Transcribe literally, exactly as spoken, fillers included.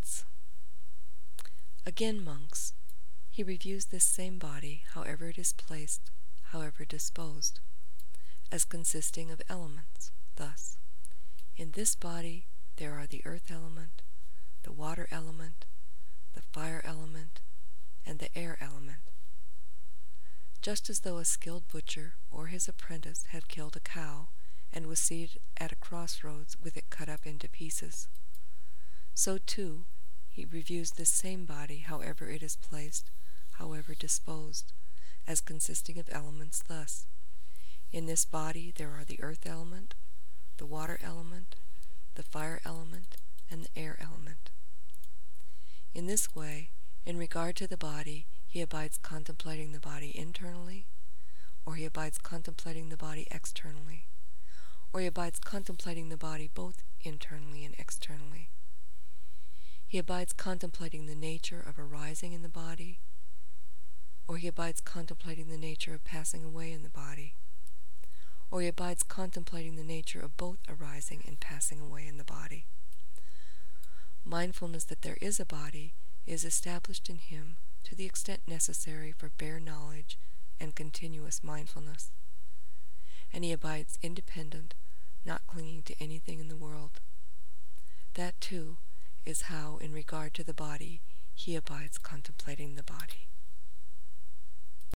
elements. Again, monks, he reviews this same body, however it is placed, however disposed, as consisting of elements. Thus, in this body there are the earth element, the water element, the fire element, and the air element. Just as though a skilled butcher or his apprentice had killed a cow and was seated at a crossroads with it cut up into pieces, so too he reviews this same body, however it is placed, however disposed, as consisting of elements thus. In this body there are the earth element, the water element, the fire element, and the air element. In this way, in regard to the body, he abides contemplating the body internally, or he abides contemplating the body externally, or he abides contemplating the body both internally and externally. He abides contemplating the nature of arising in the body, or he abides contemplating the nature of passing away in the body, or he abides contemplating the nature of both arising and passing away in the body. Mindfulness that there is a body is established in him to the extent necessary for bare knowledge and continuous mindfulness, and he abides independent, not clinging to anything in the world. That, too, is how, in regard to the body, he abides contemplating the body.